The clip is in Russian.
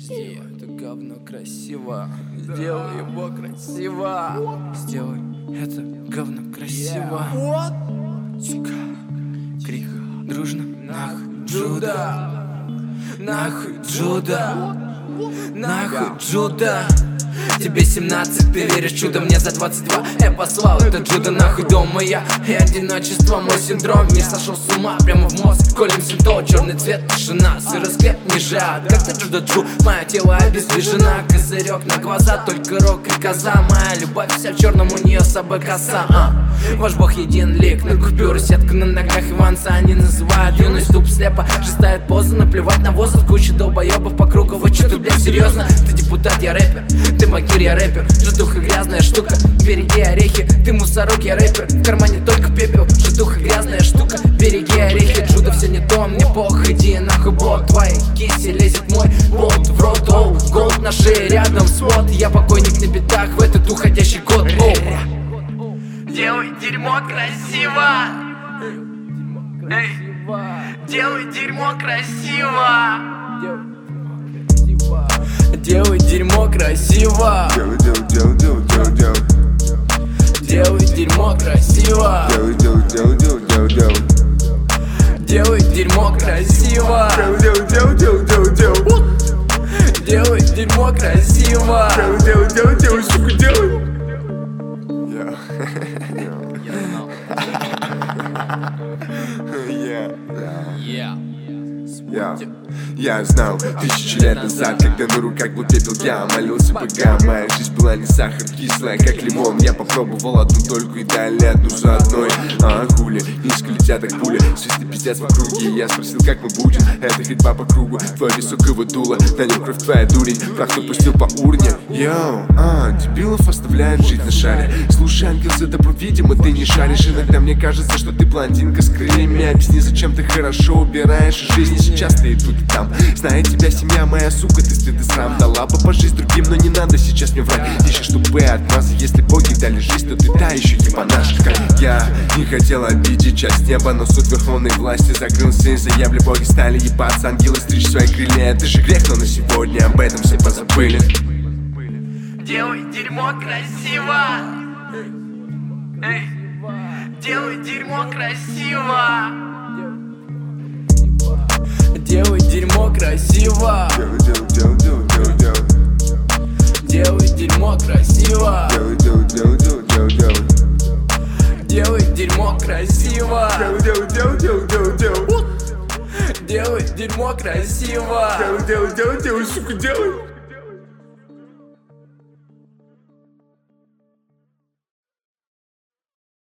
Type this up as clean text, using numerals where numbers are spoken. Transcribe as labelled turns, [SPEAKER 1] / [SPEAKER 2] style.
[SPEAKER 1] Сделай это говно красиво. Сделай его красиво. Сделай это говно красиво. Сука. Крик дружно. Нахуй Джуда. Нахуй Джуда. Нахуй Джуда. Тебе 17, ты веришь в чудо, мне за 22. Я послал этот Джуда нахуй дома я. И одиночество мой синдром. Мир сошел с ума прямо в мозг. Колем синто, черный цвет, тишина. Сырый склеп не жад. Как ты Джуда Джу, мое тело обездвижена. Козырек на глаза, только рок и коза. Моя любовь вся в черном, у нее с собой коса. Ваш бог един лик, на купюры сетка на ногах Иванца. Они называют юность туп слепо. Жестает поза, наплевать на воздух. Куча долбоебов по кругу. Вот что ты, блядь, серьезно? Ты депутат, я рэпер. Ты макер, я рэпер. Житуха грязная штука. Береги орехи. Ты мусорок, я рэпер. В кармане только пепел. Житуха грязная штука. Береги орехи. Джуда все не то, мне пох. Иди нахуй, бот. Твоей киси лезет мой бот в рот. Оу, голд на шее, рядом свод. Я покойник на битах в этот уходящий год. Оу.
[SPEAKER 2] Делай дерьмо красиво. Эй. Делай дерьмо красиво.
[SPEAKER 1] Делай дерьмо красиво.
[SPEAKER 3] Делай
[SPEAKER 1] дерьмо красиво.
[SPEAKER 3] Делай
[SPEAKER 1] дерьмо красиво. Делай дерьмо красиво.
[SPEAKER 3] Делай, сука, делай. Я знал 1000 лет назад, когда на руках был пепел, я молился богам. Моя жизнь была не сахар, кислая, как лимон. Я попробовал одну только и дали одну за одной. Хули, низко летят как пули, свисты пиздец в округе. Я спросил, как мы будем, это ходьба по кругу. Твое высокого дула, на нем кровь твоя дурень. Прах кто пустил по урне. Йоу, дебилов оставляют жить на шаре. Слушай, ангел, за добро, видимо, ты не шаришь. Иногда мне кажется, что ты блондинка с крыльями. Объясни, зачем ты хорошо убираешь из жизни. Сейчас ты и тут и там. Знает тебя семья моя, сука, ты стыд и срам. Дала бы пожить другим, но не надо сейчас мне врать. Ищешь тупые отмазы, если боги дали жизнь, то ты та еще ебанашка. Я не хотел обидеть часть неба, но суд верховной власти закрылся из-за ябли. Боги стали ебаться, ангелы стричь свои крылья. Это же грех, но на сегодня об этом все позабыли.
[SPEAKER 2] Делай дерьмо красиво. Эй. Делай дерьмо красиво.
[SPEAKER 1] Делай дерьмо красиво. Делай дерьмо красиво. Делай дерьмо красиво. Делай дерьмо красиво.
[SPEAKER 3] Делай, сука, делай.